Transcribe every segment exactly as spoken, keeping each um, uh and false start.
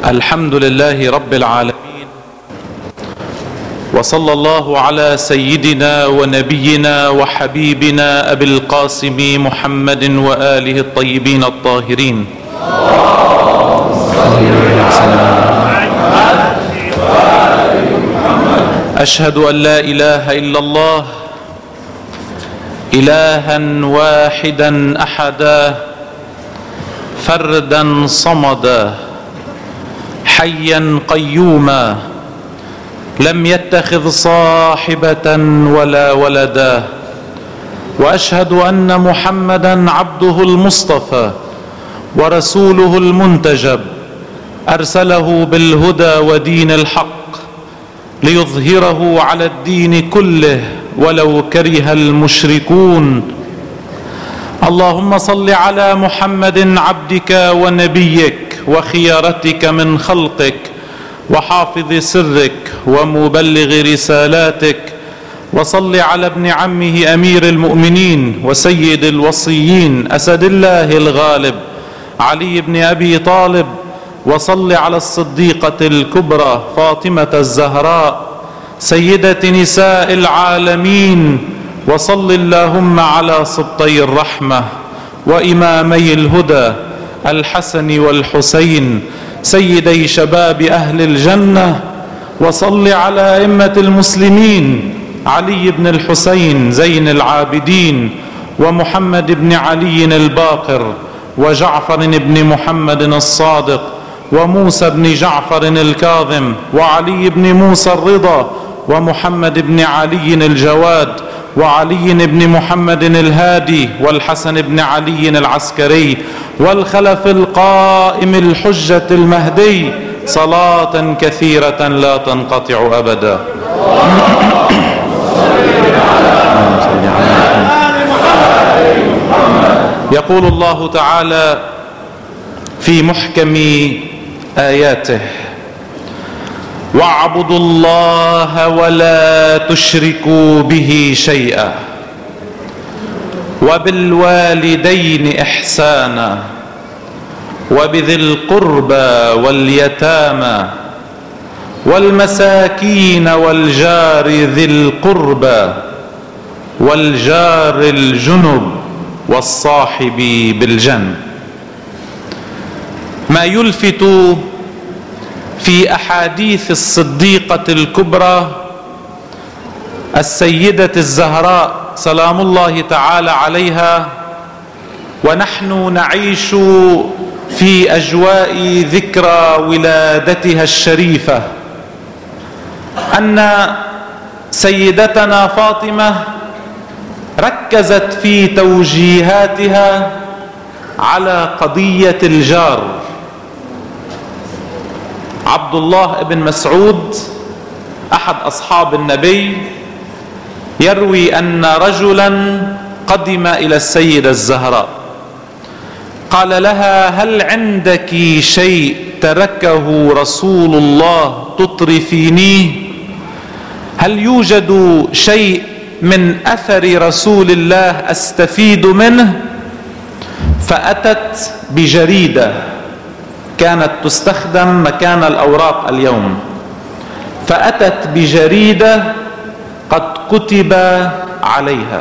الحمد لله رب العالمين، وصلى الله على سيدنا ونبينا وحبيبنا أبي القاسم محمد وآله الطيبين الطاهرين. أشهد أن لا إله إلا الله إلها واحدا أحدا فردا صمدا حيا قيوما لم يتخذ صاحبة ولا ولدا، وأشهد أن محمدا عبده المصطفى ورسوله المنتجب، أرسله بالهدى ودين الحق ليظهره على الدين كله ولو كره المشركون. اللهم صل على محمد عبدك ونبيك وخيارتك من خلقك وحافظ سرك ومبلغ رسالاتك، وصل على ابن عمه أمير المؤمنين وسيد الوصيين أسد الله الغالب علي بن أبي طالب، وصل على الصديقة الكبرى فاطمة الزهراء سيدة نساء العالمين، وصل اللهم على سبطي الرحمة وإمامي الهدى الحسن والحسين سيدي شباب أهل الجنة، وصل على أئمة المسلمين علي بن الحسين زين العابدين ومحمد بن علي الباقر وجعفر بن محمد الصادق وموسى بن جعفر الكاظم وعلي بن موسى الرضا ومحمد بن علي الجواد وعلي بن محمد الهادي والحسن بن علي العسكري والخلف القائم الحجة المهدي، صلاة كثيرة لا تنقطع أبدا. يقول الله تعالى في محكم آياته: واعبدوا الله ولا تشركوا به شيئا وبالوالدين إحسانا وبذي القربى واليتامى والمساكين والجار ذي القربى والجار الجنب والصاحب بالجنب. ما يلفت في أحاديث الصديقة الكبرى السيدة الزهراء سلام الله تعالى عليها، ونحن نعيش في أجواء ذكرى ولادتها الشريفة، أن سيدتنا فاطمة ركزت في توجيهاتها على قضية الجار. عبد الله بن مسعود أحد أصحاب النبي يروي أن رجلا قدم إلى السيدة الزهراء قال لها: هل عندك شيء تركه رسول الله تطرفينيه؟ هل يوجد شيء من أثر رسول الله أستفيد منه؟ فأتت بجريدة كانت تستخدم مكان الأوراق اليوم، فأتت بجريدة قد كتب عليها: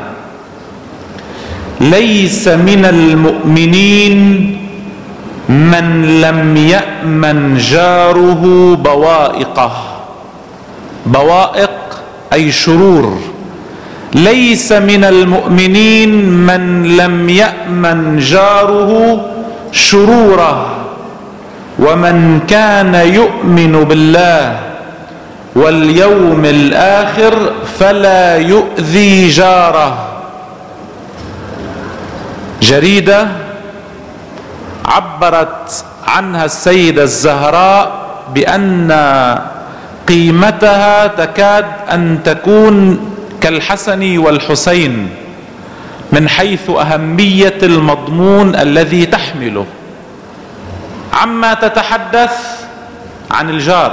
ليس من المؤمنين من لم يأمن جاره بوائقه. بوائق أي شرور. ليس من المؤمنين من لم يأمن جاره شروره، ومن كان يؤمن بالله واليوم الآخر فلا يؤذي جاره. جريدة عبرت عنها السيدة الزهراء بأن قيمتها تكاد أن تكون كالحسن والحسين من حيث أهمية المضمون الذي تحمله. عما تتحدث عن الجار: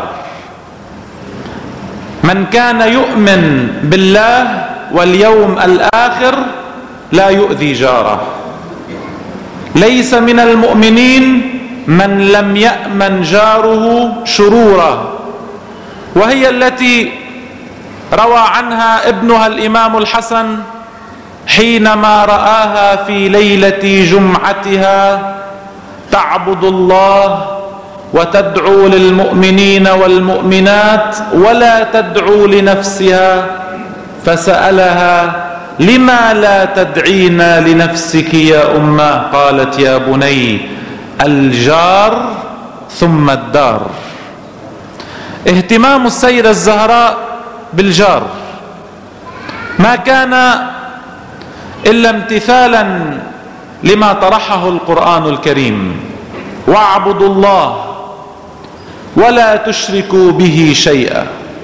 من كان يؤمن بالله واليوم الآخر لا يؤذي جاره. ليس من المؤمنين من لم يأمن جاره شروره، وهي التي روى عنها ابنها الإمام الحسن حينما رآها في ليلة جمعتها تعبد الله وتدعو للمؤمنين والمؤمنات ولا تدعو لنفسها، فسألها: لما لا تدعين لنفسك يا أمه؟ قالت: يا بني، الجار ثم الدار. اهتمام السيدة الزهراء بالجار ما كان إلا امتثالا لما طرحه القرآن الكريم: واعبدوا الله ولا تشركوا به شيئا.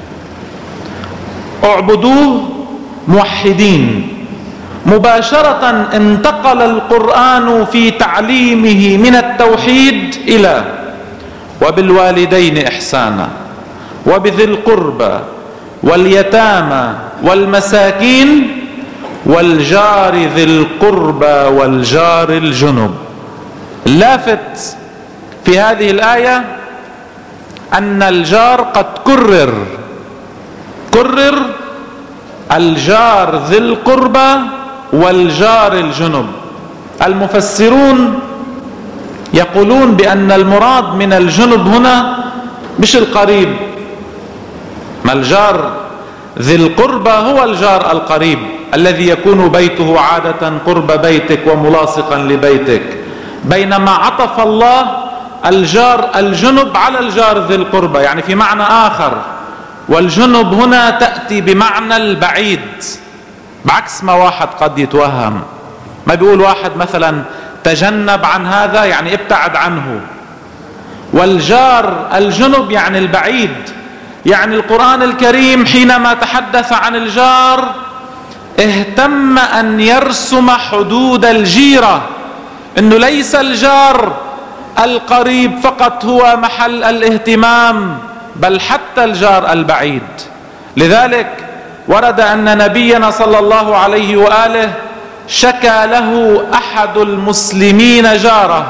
اعبدوه موحدين. مباشرة انتقل القرآن في تعليمه من التوحيد إلى وبالوالدين إحسانا وبذي القربى واليتامى والمساكين والجار ذي القربى والجار الجنب. اللافت في هذه الآية أن الجار قد كرر كرر الجار ذي القربى والجار الجنب. المفسرون يقولون بأن المراد من الجنب هنا مش القريب، ما الجار ذي القربى هو الجار القريب الذي يكون بيته عادة قرب بيتك وملاصقا لبيتك، بينما عطف الله الجار الجنب على الجار ذي القربى، يعني في معنى آخر. والجنب هنا تأتي بمعنى البعيد، بعكس ما واحد قد يتوهم. ما بيقول واحد مثلا تجنب عن هذا يعني ابتعد عنه، والجار الجنب يعني البعيد. يعني القرآن الكريم حينما تحدث عن الجار اهتم أن يرسم حدود الجيرة، انه ليس الجار القريب فقط هو محل الاهتمام، بل حتى الجار البعيد. لذلك ورد أن نبينا صلى الله عليه وآله شكى له أحد المسلمين جاره،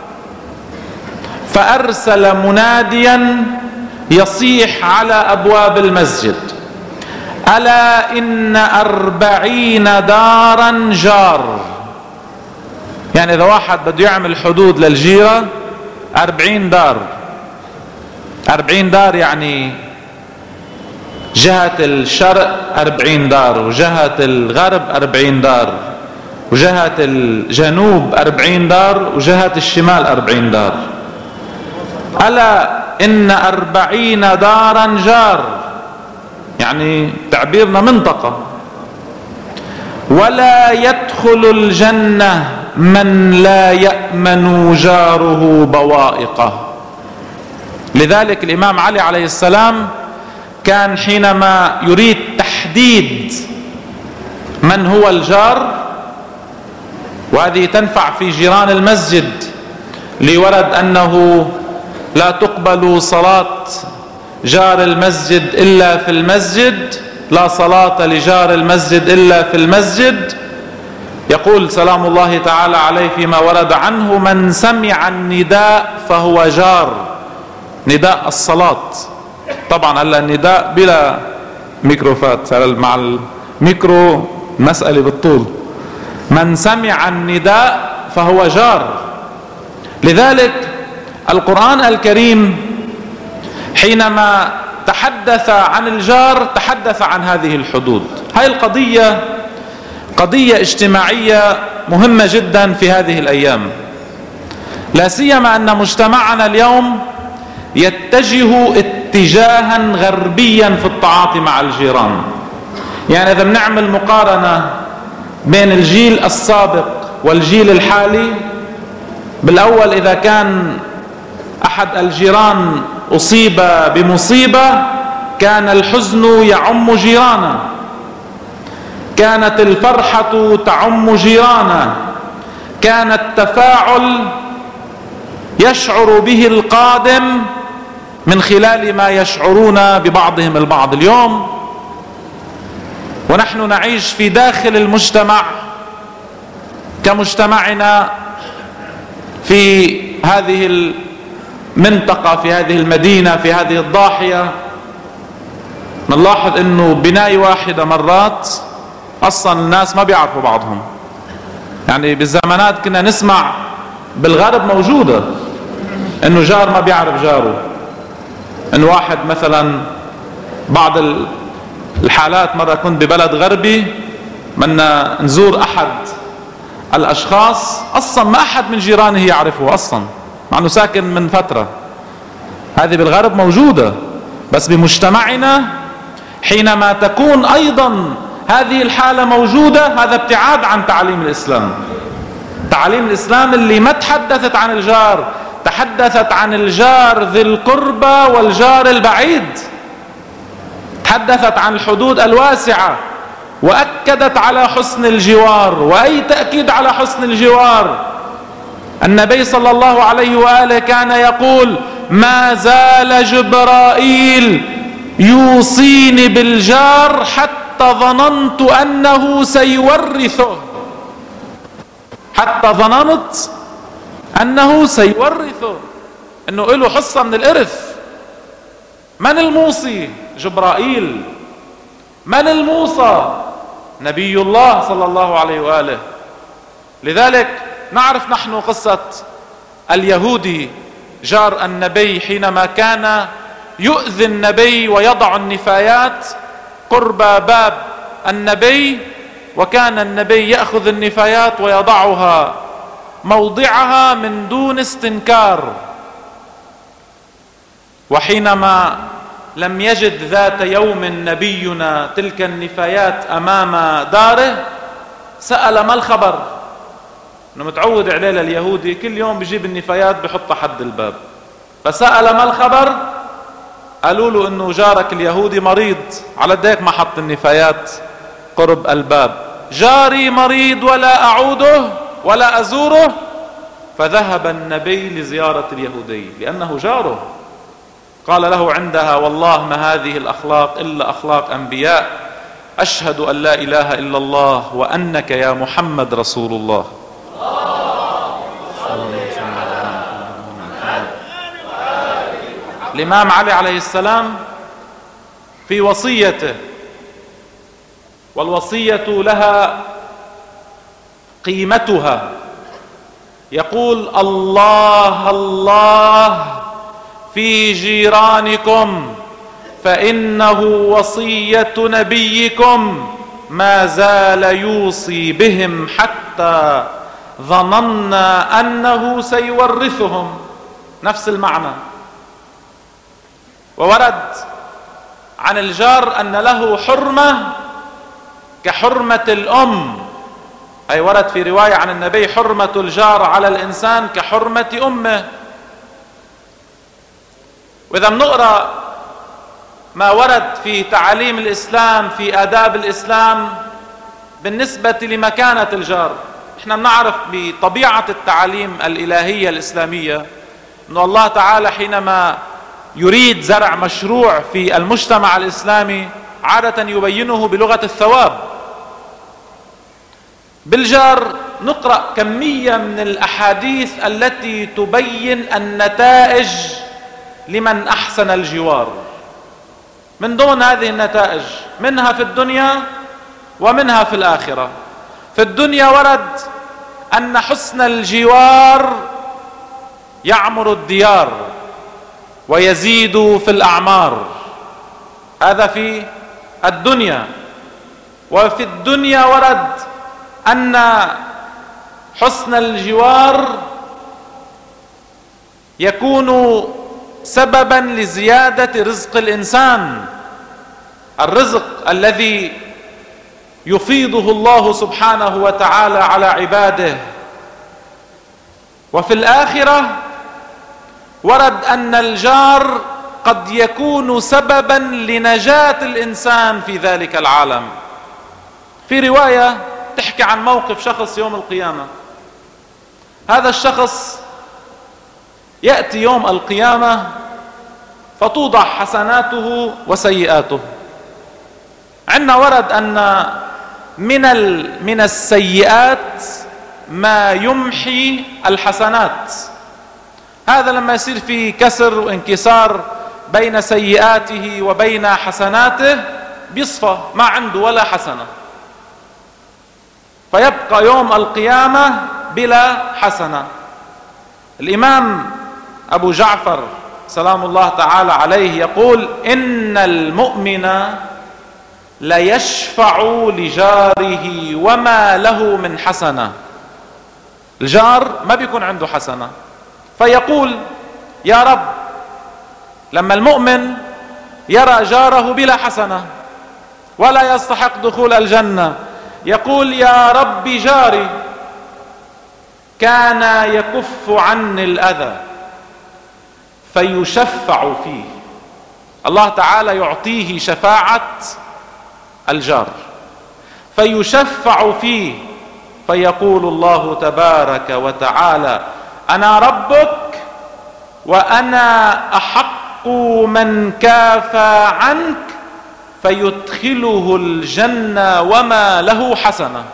فأرسل مناديا يصيح على أبواب المسجد: ألا إن أربعين دارا جار. يعني إذا واحد بده يعمل حدود للجيرة أربعين دار، أربعين دار يعني جهة الشرق أربعين دار، وجهة الغرب أربعين دار، وجهة الجنوب أربعين دار، وجهة الشمال أربعين دار. ألا إن أربعين دارا جار، يعني تعبيرنا منطقة. ولا يدخل الجنة من لا يأمن جاره بوائقه. لذلك الإمام علي عليه السلام كان حينما يريد تحديد من هو الجار، وهذه تنفع في جيران المسجد، لورد أنه لا تقبل صلاة جار المسجد إلا في المسجد، لا صلاة لجار المسجد إلا في المسجد. يقول سلام الله تعالى عليه فيما ورد عنه: من سمع النداء فهو جار. نداء الصلاة، طبعا هلا النداء بلا ميكروفات، مع الميكرو مسألة بالطول. من سمع النداء فهو جار. لذلك القرآن الكريم حينما تحدث عن الجار تحدث عن هذه الحدود. هاي القضية قضية اجتماعية مهمة جدا في هذه الأيام، لا سيما أن مجتمعنا اليوم يتجه اتجاها غربيا في التعاطي مع الجيران. يعني إذا بنعمل مقارنة بين الجيل السابق والجيل الحالي، بالأول إذا كان أحد الجيران أصيب بمصيبة كان الحزن يعم جيرانه، كانت الفرحة تعم جيرانه، كان التفاعل يشعر به القادم من خلال ما يشعرون ببعضهم البعض. اليوم ونحن نعيش في داخل المجتمع كمجتمعنا في هذه المنطقة، في هذه المدينة، في هذه الضاحية، نلاحظ انه بناية واحدة مرات اصلا الناس ما بيعرفوا بعضهم. يعني بالزمانات كنا نسمع بالغرب موجودة انه جار ما بيعرف جاره، انه واحد مثلا بعض الحالات، مرة كنت ببلد غربي بدنا نزور احد الاشخاص اصلا ما احد من جيرانه يعرفه اصلا مع انه ساكن من فترة. هذه بالغرب موجودة، بس بمجتمعنا حينما تكون ايضا هذه الحالة موجودة، هذا ابتعاد عن تعاليم الاسلام. تعاليم الاسلام اللي ما تحدثت عن الجار، تحدثت عن الجار ذي القربى والجار البعيد، تحدثت عن الحدود الواسعة، وأكدت على حسن الجوار. وأي تأكيد على حسن الجوار؟ النبي صلى الله عليه وآله كان يقول: ما زال جبرائيل يوصيني بالجار حتى ظننت أنه سيورثه، حتى ظننت أنه سيورثه، أنه له حصة من الإرث. من الموصي؟ جبرائيل. من الموصى؟ نبي الله صلى الله عليه وآله. لذلك نعرف نحن قصة اليهودي جار النبي حينما كان يؤذي النبي ويضع النفايات قرب باب النبي، وكان النبي يأخذ النفايات ويضعها موضعها من دون استنكار. وحينما لم يجد ذات يوم نبينا تلك النفايات أمام داره، سأل: ما الخبر؟ انه متعود عليه اليهودي كل يوم بيجيب النفايات بحطها حد الباب. فسأل: ما الخبر؟ قالوا له انه جارك اليهودي مريض، على ديك ما حط النفايات قرب الباب. جاري مريض ولا أعوده ولا أزوره. فذهب النبي لزيارة اليهودي لأنه جاره. قال له عندها: والله ما هذه الأخلاق إلا أخلاق أنبياء، أشهد أن لا إله إلا الله وأنك يا محمد رسول الله. الإمام علي عليه السلام في وصيته، والوصية لها قيمتها، يقول: الله الله في جيرانكم فإنه وصية نبيكم ما زال يوصي بهم حتى ظننا أنه سيورثهم. نفس المعنى. وورد عن الجار أن له حرمة كحرمة الأم، أي ورد في رواية عن النبي: حرمة الجار على الإنسان كحرمة أمه. وإذا بنقرأ ما ورد في تعاليم الإسلام في آداب الإسلام بالنسبة لمكانة الجار، احنا بنعرف بطبيعة التعاليم الإلهية الإسلامية أن الله تعالى حينما يريد زرع مشروع في المجتمع الإسلامي عادة يبينه بلغة الثواب. بالجار نقرأ كمية من الأحاديث التي تبين النتائج لمن أحسن الجوار. من دون هذه النتائج منها في الدنيا ومنها في الآخرة. في الدنيا ورد أن حسن الجوار يعمر الديار ويزيد في الأعمار، هذا في الدنيا. وفي الدنيا ورد أن حسن الجوار يكون سببا لزيادة رزق الإنسان، الرزق الذي يفيضه الله سبحانه وتعالى على عباده. وفي الآخرة ورد أن الجار قد يكون سببا لنجاة الإنسان في ذلك العالم. في رواية تحكي عن موقف شخص يوم القيامة. هذا الشخص يأتي يوم القيامة فتوضع حسناته وسيئاته. عندنا ورد أن من من السيئات ما يمحي الحسنات، هذا لما يصير في كسر وانكسار بين سيئاته وبين حسناته بيصفى، ما عنده ولا حسنة، فيبقى يوم القيامة بلا حسنة. الإمام أبو جعفر سلام الله تعالى عليه يقول: إن المؤمن ليشفع لجاره وما له من حسنة. الجار ما بيكون عنده حسنة، فيقول: يا رب، لما المؤمن يرى جاره بلا حسنة ولا يستحق دخول الجنة، يقول: يا رب جاري كان يكف عني الأذى، فيشفع فيه. الله تعالى يعطيه شفاعة الجار، فيشفع فيه، فيقول الله تبارك وتعالى: أنا ربك وأنا أحق من كافى عنك، فيدخله الجنة وما له حسنة.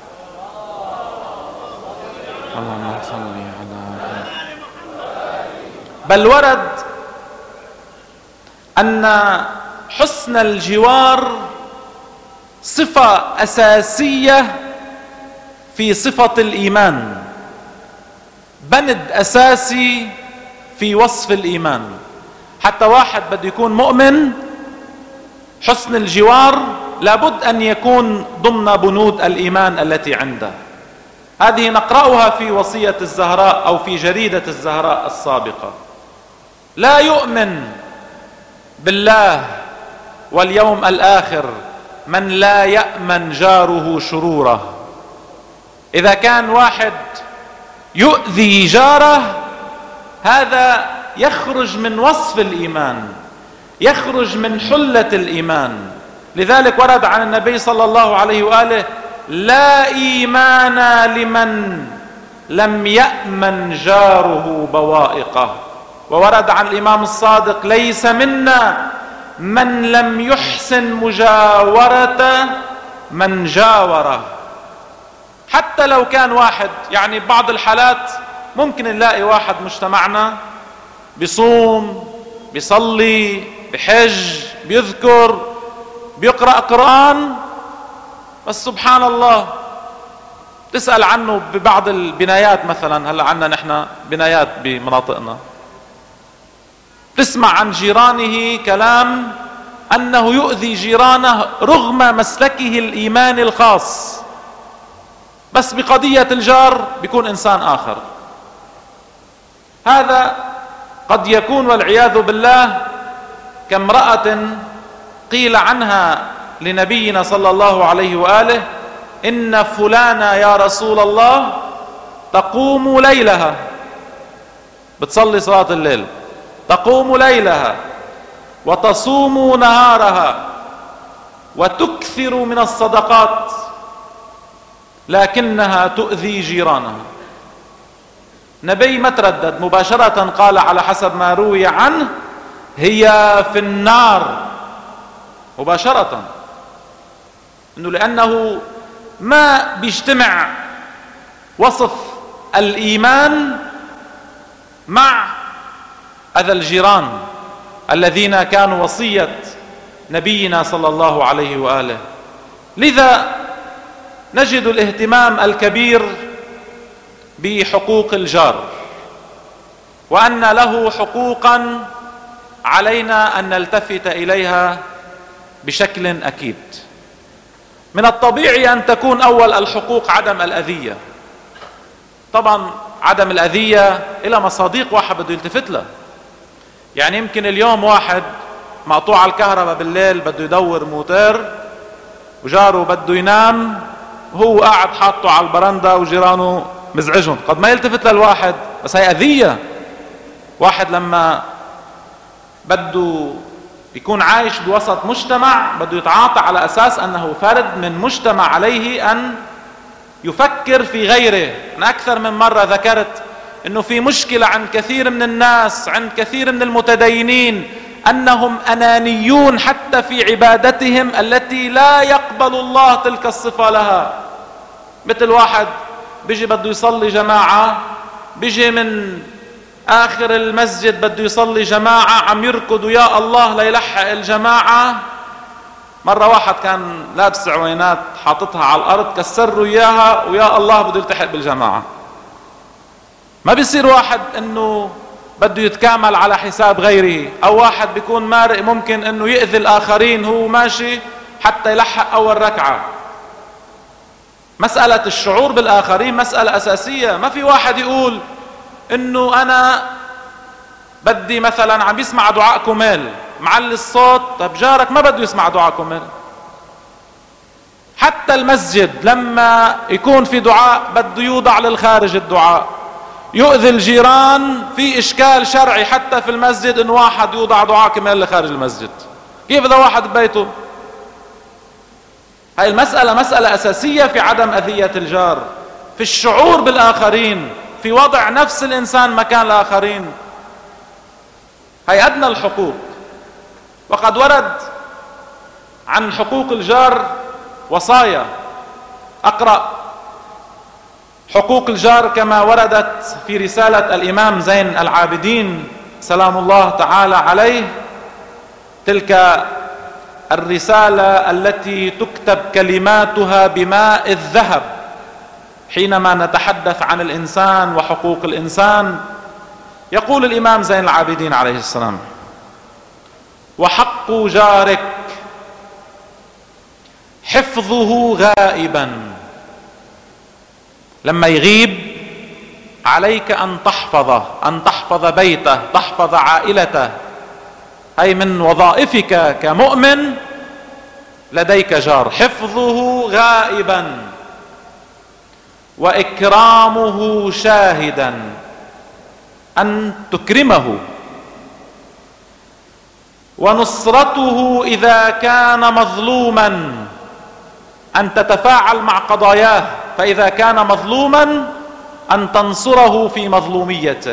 اللهم صل على. بل ورد أن حسن الجوار صفة أساسية في صفة الإيمان، بند أساسي في وصف الإيمان. حتى واحد بده يكون مؤمن، حسن الجوار لابد أن يكون ضمن بنود الإيمان التي عنده. هذه نقرأها في وصية الزهراء أو في جريدة الزهراء السابقة: لا يؤمن بالله واليوم الآخر من لا يأمن جاره شروره. إذا كان واحد يؤذي جاره، هذا يخرج من وصف الإيمان، يخرج من حلة الإيمان. لذلك ورد عن النبي صلى الله عليه وآله: لا إيمان لمن لم يأمن جاره بوائقه. وورد عن الإمام الصادق: ليس منا من لم يحسن مجاورة من جاوره. حتى لو كان واحد، يعني بعض الحالات ممكن نلاقي واحد مجتمعنا بيصوم، بيصلي، بحج، بيذكر، بيقرأ قرآن، بس سبحان الله تسأل عنه ببعض البنايات. مثلا هلا عنا نحن بنايات بمناطقنا، تسمع عن جيرانه كلام أنه يؤذي جيرانه رغم مسلكه الإيماني الخاص، بس بقضية الجار بيكون إنسان آخر. هذا قد يكون والعياذ بالله كامرأة قيل عنها لنبينا صلى الله عليه وآله: إن فلانة يا رسول الله تقوم ليلها، بتصلي صلاة الليل، تقوم ليلها وتصوم نهارها وتكثر من الصدقات، لكنها تؤذي جيرانها. نبي ما تردد، مباشرة قال على حسب ما روي عنه: هي في النار مباشرة. انه لانه ما بيجتمع وصف الايمان مع اذى الجيران الذين كانوا وصية نبينا صلى الله عليه وآله. لذا نجد الاهتمام الكبير بحقوق الجار، وأن له حقوقا علينا أن نلتفت إليها بشكل أكيد. من الطبيعي أن تكون أول الحقوق عدم الأذية. طبعا عدم الأذية إلى مصاديق واحد بده يلتفت له. يعني يمكن اليوم واحد مقطوع الكهرباء بالليل بده يدور موتير، وجاره بده ينام وهو قاعد حاطه على البرندة وجيرانه مزعجهم، قد ما يلتفت للواحد، بس هي أذية. واحد لما بده يكون عايش بوسط مجتمع بده يتعاطى على أساس أنه فرد من مجتمع، عليه أن يفكر في غيره. أنا أكثر من مرة ذكرت أنه في مشكلة عند كثير من الناس، عند كثير من المتدينين، أنهم أنانيون حتى في عبادتهم التي لا يقبل الله تلك الصفة لها. مثل واحد بيجي بده يصلي جماعة، بيجي من آخر المسجد بده يصلي جماعة، عم يركضوا يا الله ليلحق الجماعة. مرة واحد كان لابس عوينات حاططها على الأرض، كسروا إياها ويا الله بده يلتحق بالجماعة. ما بيصير واحد إنه بده يتكامل على حساب غيره، أو واحد بيكون مارق ممكن إنه يؤذي الآخرين هو ماشي حتى يلحق أول ركعة. مسألة الشعور بالآخرين مسألة أساسية. ما في واحد يقول إنه أنا بدي مثلا عم يسمع دعاء كمال معلي الصوت، طب جارك ما بده يسمع دعاء كمال. حتى المسجد لما يكون في دعاء بده يوضع للخارج الدعاء، يؤذي الجيران، في إشكال شرعي حتى في المسجد إن واحد يوضع دعاء كمال لخارج المسجد. كيف إذا واحد ببيته؟ هاي المسألة مسألة أساسية في عدم أذية الجار، في الشعور بالآخرين، في وضع نفس الإنسان مكان الآخرين. هاي أدنى الحقوق. وقد ورد عن حقوق الجار وصايا. أقرأ حقوق الجار كما وردت في رسالة الإمام زين العابدين سلام الله تعالى عليه. تلك الرسالة التي تكتب كلماتها بماء الذهب حينما نتحدث عن الإنسان وحقوق الإنسان. يقول الإمام زين العابدين عليه السلام: وحق جارك حفظه غائبا. لما يغيب عليك أن تحفظه، أن تحفظ بيته، تحفظ عائلته. هي من وظائفك كمؤمن. لديك جار، حفظه غائبا وإكرامه شاهدا، أن تكرمه، ونصرته إذا كان مظلوما، أن تتفاعل مع قضاياه، فإذا كان مظلوما أن تنصره في مظلوميته،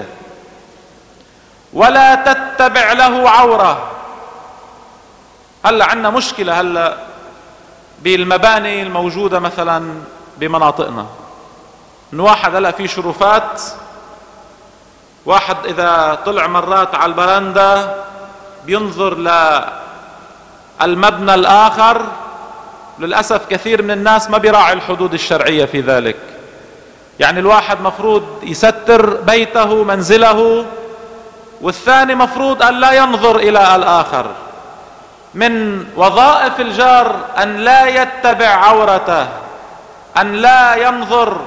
ولا تتبع له عورة. هلا عندنا مشكلة هلا بالمباني الموجودة مثلا بمناطقنا، إن واحد هلا في شرفات، واحد إذا طلع مرات على البرندة بينظر للمبنى الآخر. للأسف كثير من الناس ما بيراعي الحدود الشرعية في ذلك. يعني الواحد مفروض يستر بيته منزله، والثاني مفروض أن لا ينظر إلى الآخر. من وظائف الجار أن لا يتبع عورته، أن لا ينظر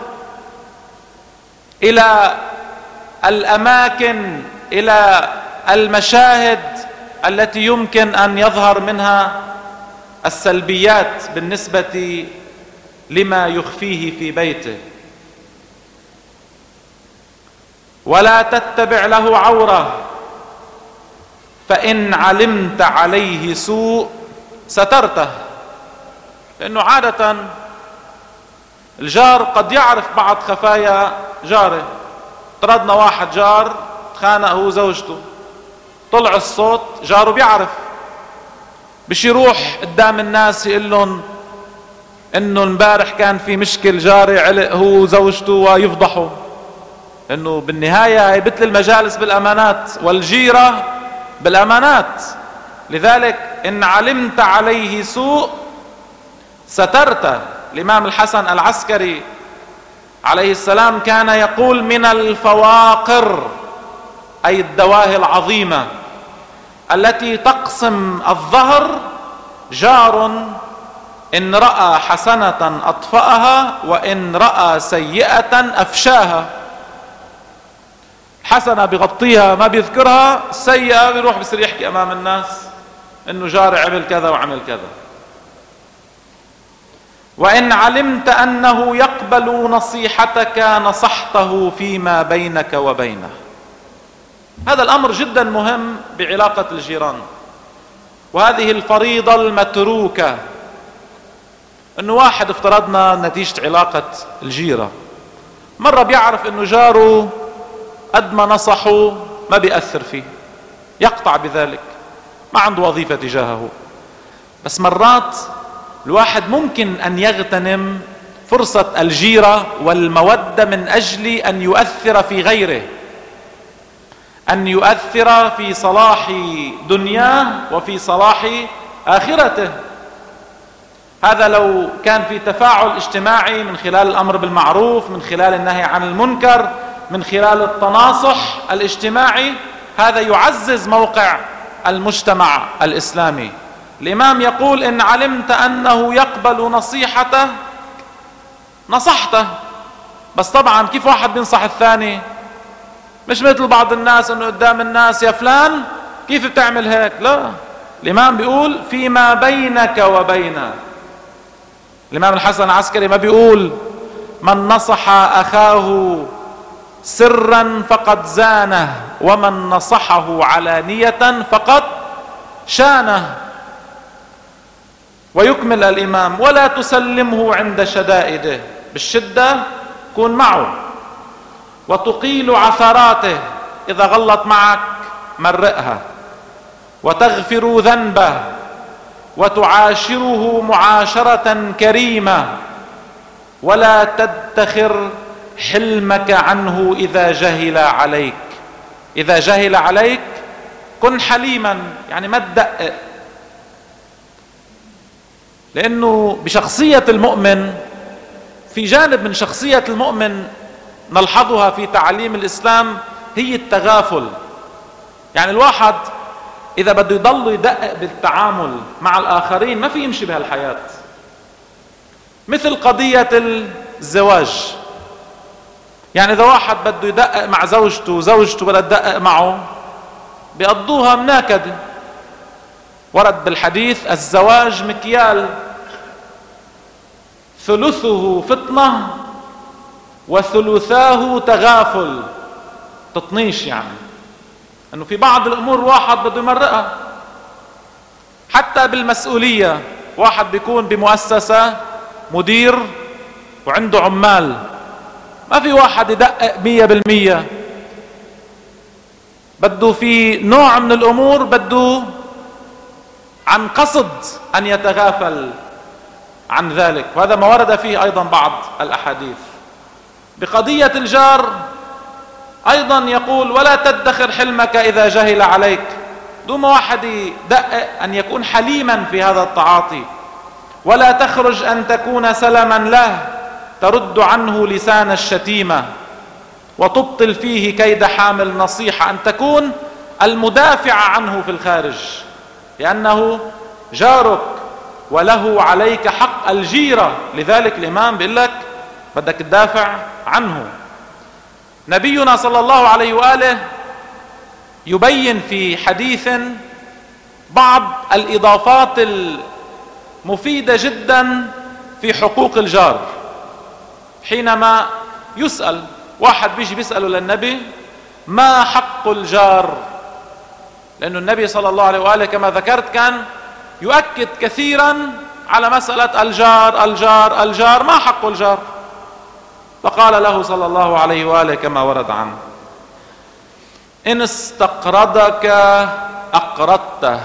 إلى الأماكن، إلى المشاهد التي يمكن أن يظهر منها السلبيات بالنسبة لما يخفيه في بيته. ولا تتبع له عورة، فإن علمت عليه سوء سترته. لأنه عادة الجار قد يعرف بعض خفايا جاره. طردنا واحد جار تخانق هو وزوجته، طلع الصوت، جاره بيعرف، بش يروح قدام الناس يقول لهم انه امبارح كان في مشكل جاري علق هو وزوجته ويفضحوا. انه بالنهاية هي مثل المجالس بالامانات والجيرة بالامانات. لذلك ان علمت عليه سوء سترته. الامام الحسن العسكري عليه السلام كان يقول: من الفواقر، أي الدواهي العظيمة التي تقسم الظهر، جار إن رأى حسنة أطفأها، وإن رأى سيئة أفشاها. حسنة بغطيها ما بيذكرها، سيئة بيروح بصير يحكي أمام الناس إنه جاري عمل كذا وعمل كذا. وإن علمت أنه يقبل نصيحتك نصحته فيما بينك وبينه. هذا الأمر جدا مهم بعلاقة الجيران، وهذه الفريضة المتروكة. إنه واحد افترضنا نتيجة علاقة الجيرة، مرة بيعرف إنه جاره قد ما نصحه ما بيأثر فيه، يقطع بذلك، ما عنده وظيفة تجاهه. بس مرات الواحد ممكن أن يغتنم فرصة الجيرة والمودة من أجل أن يؤثر في غيره. أن يؤثر في صلاح دنياه وفي صلاح آخرته. هذا لو كان في تفاعل اجتماعي من خلال الأمر بالمعروف، من خلال النهي عن المنكر، من خلال التناصح الاجتماعي، هذا يعزز موقع المجتمع الإسلامي. الإمام يقول: إن علمت أنه يقبل نصيحته نصحته. بس طبعا كيف واحد بينصح الثاني؟ مش مثل بعض الناس انه قدام الناس: يا فلان كيف بتعمل هيك؟ لا، الإمام بيقول: فيما بينك وبينه. الإمام الحسن العسكري ما بيقول: من نصح أخاه سرا فقد زانه، ومن نصحه علانية فقد شانه. ويكمل الإمام: ولا تسلمه عند شدائده، بالشدة كون معه، وتقيل عثراته، إذا غلط معك مرئها، وتغفر ذنبه، وتعاشره معاشرة كريمة، ولا تدخر حلمك عنه إذا جهل عليك. إذا جهل عليك كن حليما، يعني ما تدقق، لأنه بشخصية المؤمن، في جانب من شخصية المؤمن نلحظها في تعليم الإسلام، هي التغافل. يعني الواحد إذا بده يضل يدقق بالتعامل مع الآخرين ما في يمشي بهالحياة. مثل قضية الزواج، يعني إذا واحد بده يدقق مع زوجته وزوجته بدها تدقق معه، بيقضوها مناكدة. ورد بالحديث: الزواج مكيال، ثلثه فطنة وثلثاه تغافل. تطنيش، يعني انه في بعض الامور واحد بده يمرقها. حتى بالمسؤولية، واحد بيكون بمؤسسة مدير وعنده عمال، ما في واحد يدقق مية بالمية، بده في نوع من الامور بده عن قصد ان يتغافل عن ذلك. وهذا ما ورد فيه ايضا بعض الاحاديث. بقضية الجار ايضا يقول: ولا تدخر حلمك اذا جهل عليك. دون واحد يدقق ان يكون حليما في هذا التعاطي. ولا تخرج ان تكون سلما له، ترد عنه لسان الشتيمة، وتبطل فيه كيد حامل نصيحة. ان تكون المدافع عنه في الخارج، لانه جارك وله عليك حق الجيرة. لذلك الإمام بيقول لك بدك تدافع عنه. نبينا صلى الله عليه وآله يبين في حديث بعض الإضافات المفيدة جدا في حقوق الجار. حينما يسأل واحد، بيجي بيسأله للنبي: ما حق الجار؟ لأن النبي صلى الله عليه وآله كما ذكرت كان يؤكد كثيرا على مسألة الجار الجار الجار، ما حق الجار؟ فقال له صلى الله عليه وآله كما ورد عنه: إن استقرضك أقرضته.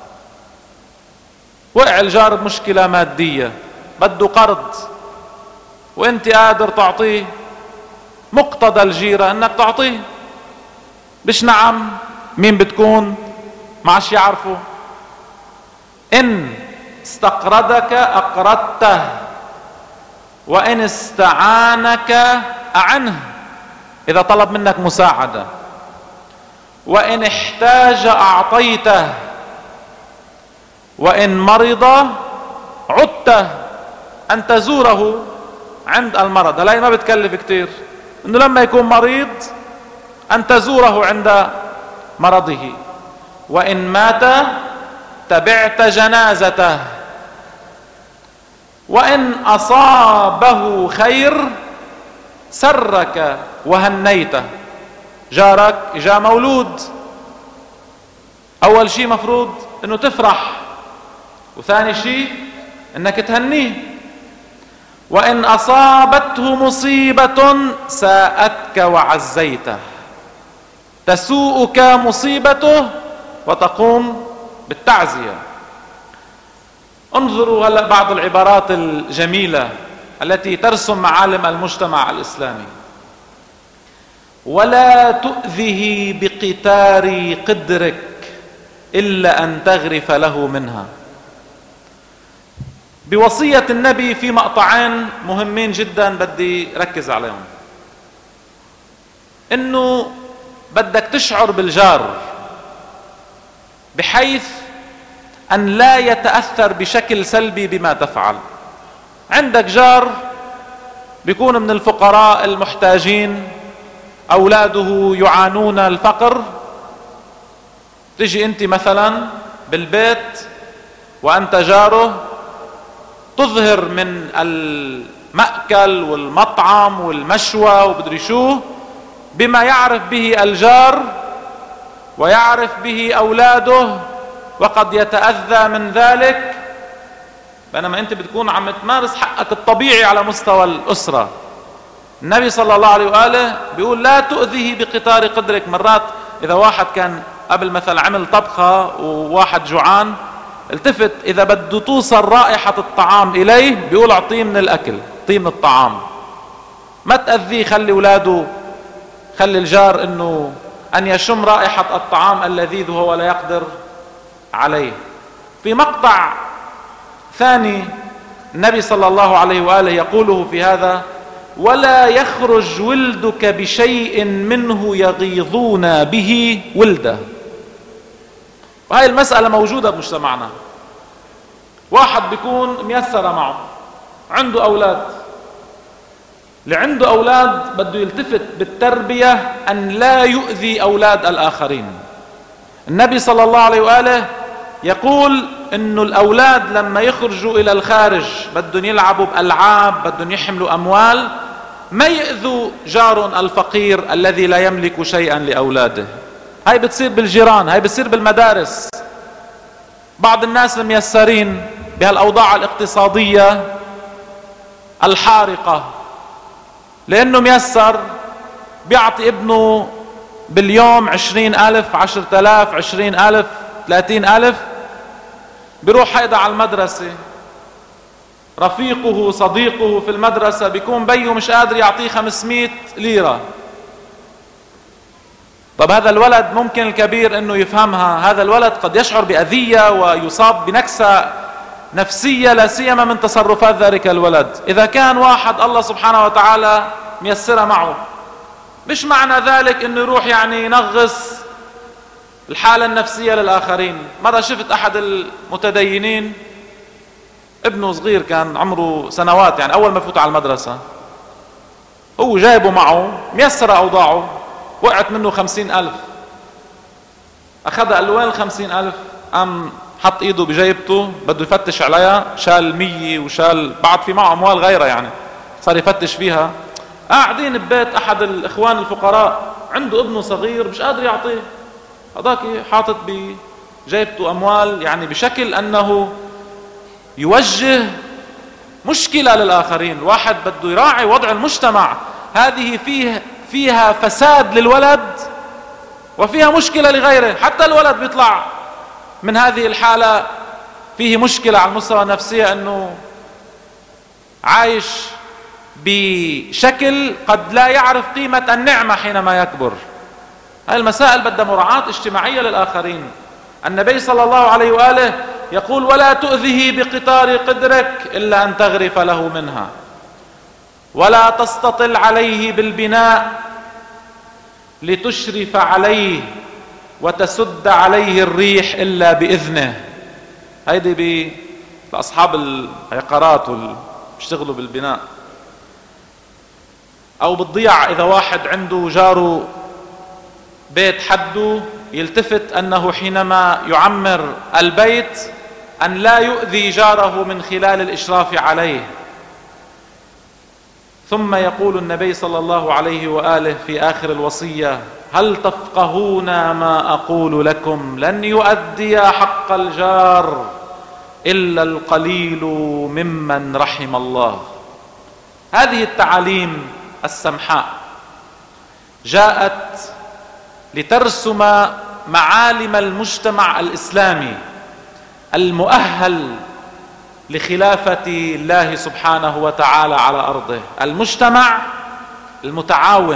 وقع الجار بمشكلة مادية، بده قرض، وانت قادر تعطيه، مقتضى الجيرة انك تعطيه. بش نعم؟ مين بتكون؟ ما عادش يعرفوا. إن استقرضك أقرضته، وإن استعانك أعنه، إذا طلب منك مساعدة. وإن احتاج أعطيته، وإن مرض عدته، أن تزوره عند المرض. هلاقي ما بتكلف كتير، إنه لما يكون مريض أن تزوره عند مرضه. وإن مات تبعت جنازته. وإن أصابه خير سرك وهنيته. جارك جاء مولود، أول شيء مفروض إنه تفرح، وثاني شيء إنك تهنيه. وإن أصابته مصيبة ساءتك وعزيته. تسوءك مصيبته وتقوم بالتعزية. انظروا هلأ بعض العبارات الجميلة التي ترسم معالم المجتمع الإسلامي. ولا تؤذه بقتار قدرك إلا أن تغرف له منها. بوصية النبي في مقطعين مهمين جدا بدي ركز عليهم. إنه بدك تشعر بالجار بحيث أن لا يتأثر بشكل سلبي بما تفعل. عندك جار بيكون من الفقراء المحتاجين، أولاده يعانون الفقر، تجي أنت مثلا بالبيت وأنت جاره، تظهر من المأكل والمطعم والمشوى وبدري شو بما يعرف به الجار ويعرف به أولاده، وقد يتأذى من ذلك، بينما أنت بتكون عم تمارس حقك الطبيعي على مستوى الأسرة. النبي صلى الله عليه وآله بيقول لا تؤذيه بقطار قدرك. مرات إذا واحد كان قبل مثلا عمل طبخة وواحد جوعان، التفت إذا بده توصل رائحة الطعام إليه بيقول أعطيه من الأكل، أعطيه من الطعام، ما تأذيه، خلي أولاده، خلي الجار إنه أن يشم رائحة الطعام اللذيذ وهو لا يقدر عليه. في مقطع ثاني النبي صلى الله عليه وآله يقوله في هذا: ولا يخرج ولدك بشيء منه يغيظون به ولده. وهي المسألة موجودة بمجتمعنا. واحد بيكون ميسرة معه، عنده أولاد، اللي عنده أولاد بده يلتفت بالتربية أن لا يؤذي أولاد الآخرين. النبي صلى الله عليه وآله يقول إنه الأولاد لما يخرجوا إلى الخارج بدهم يلعبوا بألعاب، بدهم يحملوا أموال، ما يؤذوا جار الفقير الذي لا يملك شيئا لأولاده. هاي بتصير بالجيران، هاي بتصير بالمدارس. بعض الناس الميسرين بهالأوضاع الاقتصادية الحارقة، لأنه ميسر بيعطي ابنه باليوم عشرين ألف، عشرة آلاف، عشرين ألف، ثلاثين ألف، بيروح هيدا على المدرسة، رفيقه صديقه في المدرسة بيكون بيه مش قادر يعطيه خمسمائة ليرة. طب هذا الولد ممكن الكبير انه يفهمها، هذا الولد قد يشعر بأذية ويصاب بنكسة نفسية لا سيما من تصرفات ذلك الولد. اذا كان واحد الله سبحانه وتعالى ميسرة معه، مش معنى ذلك انه يروح يعني ينغص الحالة النفسية للآخرين. مرة شفت أحد المتدينين ابنه صغير كان عمره سنوات، يعني أول ما فوت على المدرسة، هو جايبه معه ميسر أوضاعه، وقعت منه خمسين ألف، أخذها قال له وين الخمسين ألف؟ قام حط إيده بجيبته بده يفتش عليها، شال مية وشال بعد في معه أموال غيرها، يعني صار يفتش فيها. قاعدين ببيت أحد الإخوان الفقراء، عنده ابنه صغير مش قادر يعطيه، هذاك حاطط بجيبته أموال، يعني بشكل أنه يوجه مشكلة للآخرين. الواحد بده يراعي وضع المجتمع، هذه فيه فيها فساد للولد وفيها مشكلة لغيره. حتى الولد بيطلع من هذه الحالة فيه مشكلة على المستوى النفسية، أنه عايش بشكل قد لا يعرف قيمة النعمة حينما يكبر. هذه المسائل بدها مراعاة اجتماعية للآخرين. النبي صلى الله عليه وآله يقول ولا تؤذه بقطار قدرك إلا أن تغرف له منها، ولا تستطل عليه بالبناء لتشرف عليه وتسد عليه الريح إلا بإذنه. هيدي بأصحاب العقارات واللي بيشتغلوا بالبناء. أو بالضيعة، إذا واحد عنده جاره بيت حده، يلتفت أنه حينما يعمر البيت أن لا يؤذي جاره من خلال الإشراف عليه. ثم يقول النبي صلى الله عليه وآله في آخر الوصية: هل تفقهون ما أقول لكم؟ لن يؤدي حق الجار إلا القليل ممن رحم الله. هذه التعاليم السمحاء جاءت لترسم معالم المجتمع الإسلامي المؤهل لخلافة الله سبحانه وتعالى على أرضه، المجتمع المتعاون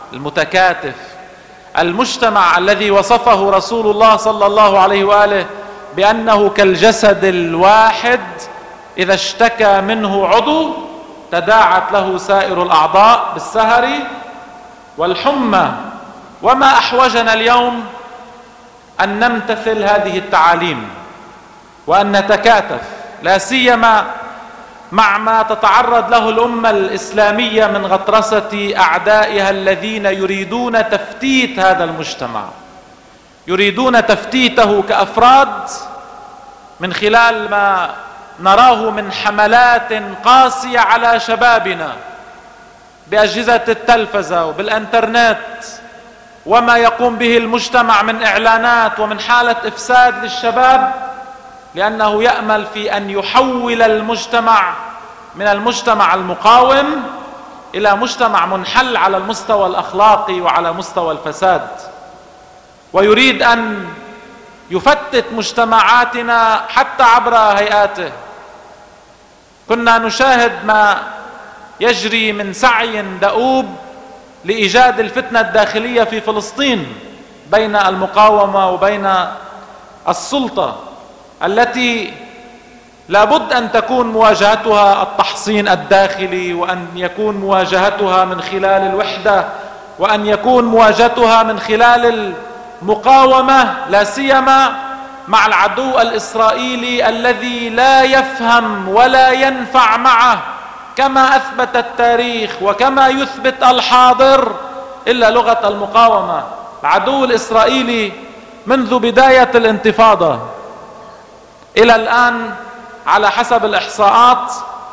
المتكاتف، المجتمع الذي وصفه رسول الله صلى الله عليه وآله بأنه كالجسد الواحد إذا اشتكى منه عضو تداعت له سائر الأعضاء بالسهر والحمى. وما أحوجنا اليوم أن نمتثل هذه التعاليم وأن نتكاتف، لا سيما مع ما تتعرض له الأمة الإسلامية من غطرسة أعدائها الذين يريدون تفتيت هذا المجتمع، يريدون تفتيته كأفراد من خلال ما نراه من حملات قاسية على شبابنا بأجهزة التلفزة وبالإنترنت، وما يقوم به المجتمع من إعلانات ومن حالة إفساد للشباب، لأنه يأمل في أن يحول المجتمع من المجتمع المقاوم إلى مجتمع منحل على المستوى الأخلاقي وعلى مستوى الفساد، ويريد أن يفتت مجتمعاتنا حتى عبر هيئاته. كنا نشاهد ما يجري من سعي دؤوب لإيجاد الفتنة الداخلية في فلسطين بين المقاومة وبين السلطة، التي لابد أن تكون مواجهتها التحصين الداخلي، وأن يكون مواجهتها من خلال الوحدة، وأن يكون مواجهتها من خلال المقاومة، لا سيما مع العدو الإسرائيلي الذي لا يفهم ولا ينفع معه كما أثبت التاريخ وكما يثبت الحاضر إلا لغة المقاومة. العدو الإسرائيلي منذ بداية الانتفاضة إلى الآن على حسب الإحصاءات،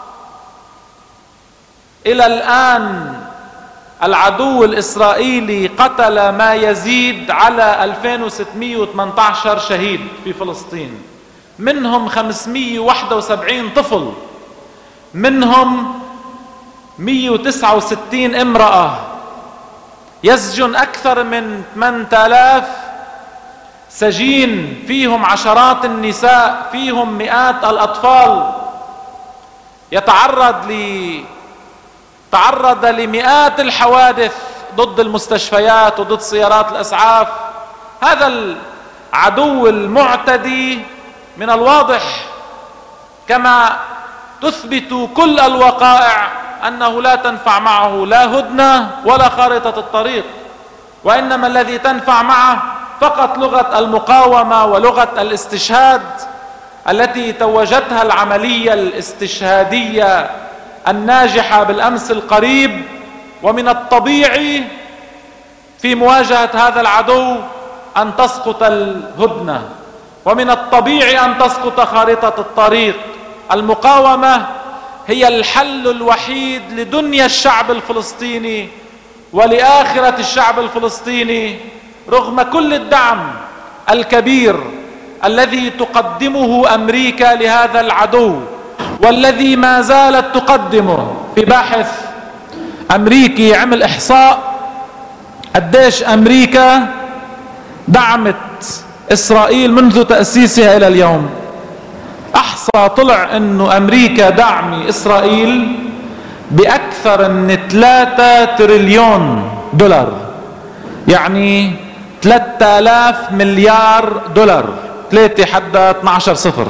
إلى الآن العدو الإسرائيلي قتل ما يزيد على ألفين وستمئة وثمانية عشر شهيد في فلسطين، منهم خمسمئة وواحد وسبعين طفل، منهم مئة وتسعة وستين امرأة، يسجن أكثر من ثمانية آلاف سجين، فيهم عشرات النساء، فيهم مئات الأطفال، يتعرض ل تعرض لمئات الحوادث ضد المستشفيات وضد سيارات الإسعاف. هذا العدو المعتدي من الواضح كما تثبت كل الوقائع أنه لا تنفع معه لا هدنة ولا خارطة الطريق، وإنما الذي تنفع معه فقط لغة المقاومة ولغة الاستشهاد التي توجتها العملية الاستشهادية الناجحة بالأمس القريب. ومن الطبيعي في مواجهة هذا العدو أن تسقط الهدنة، ومن الطبيعي أن تسقط خارطة الطريق. المقاومة هي الحل الوحيد لدنيا الشعب الفلسطيني ولآخرة الشعب الفلسطيني، رغم كل الدعم الكبير الذي تقدمه أمريكا لهذا العدو والذي ما زالت تقدمه. في باحث أمريكي عمل إحصاء قديش أمريكا دعمت إسرائيل منذ تأسيسها إلى اليوم. أحصى طلع أنه أمريكا دعم إسرائيل بأكثر من ثلاثة تريليون دولار، يعني ثلاثة آلاف مليار دولار، ثلاثة حتى اثني عشر صفر.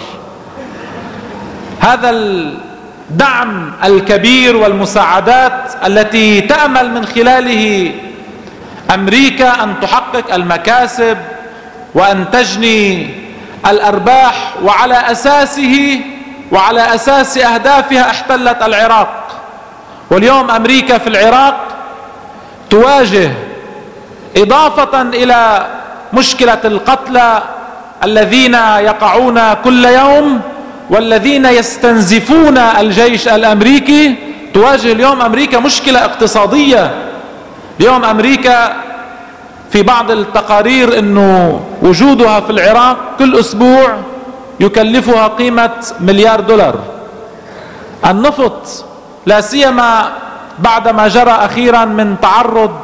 هذا الدعم الكبير والمساعدات التي تأمل من خلاله أمريكا أن تحقق المكاسب وأن تجني الأرباح، وعلى أساسه وعلى أساس أهدافها احتلت العراق. واليوم أمريكا في العراق تواجه، إضافة إلى مشكلة القتلى الذين يقعون كل يوم والذين يستنزفون الجيش الأمريكي، تواجه اليوم أمريكا مشكلة اقتصادية. اليوم أمريكا في بعض التقارير أنه وجودها في العراق كل أسبوع يكلفها قيمة مليار دولار. النفط لا سيما بعدما جرى أخيرا من تعرض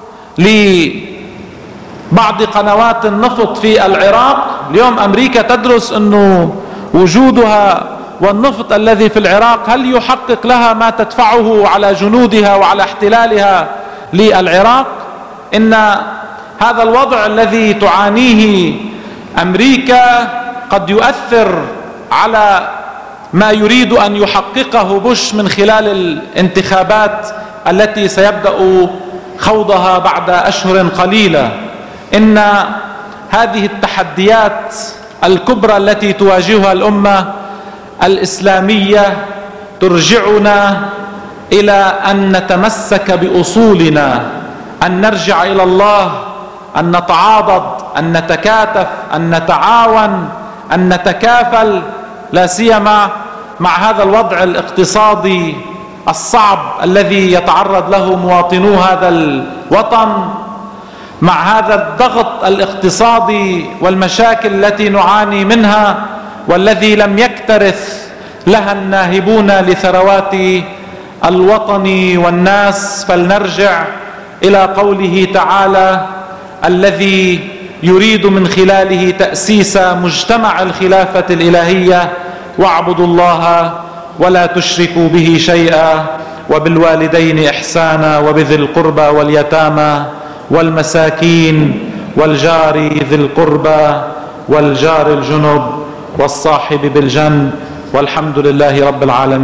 لبعض قنوات النفط في العراق، اليوم أمريكا تدرس أنه وجودها والنفط الذي في العراق هل يحقق لها ما تدفعه على جنودها وعلى احتلالها للعراق. إن هذا الوضع الذي تعانيه أمريكا قد يؤثر على ما يريد أن يحققه بوش من خلال الانتخابات التي سيبدأ خوضها بعد أشهر قليلة. إن هذه التحديات الكبرى التي تواجهها الأمة الإسلامية ترجعنا إلى أن نتمسك بأصولنا، أن نرجع إلى الله، أن نتعاضد، أن نتكاتف، أن نتعاون، أن نتكافل، لا سيما مع هذا الوضع الاقتصادي الصعب الذي يتعرض له مواطنو هذا الوطن، مع هذا الضغط الاقتصادي والمشاكل التي نعاني منها والذي لم يكترث لها الناهبون لثروات الوطن والناس. فلنرجع إلى قوله تعالى الذي يريد من خلاله تأسيس مجتمع الخلافة الإلهية: واعبدوا الله ولا تشركوا به شيئا وبالوالدين إحسانا وبذي القربى واليتامى والمساكين والجار ذي القربى والجار الجنب والصاحب بالجنب. والحمد لله رب العالمين.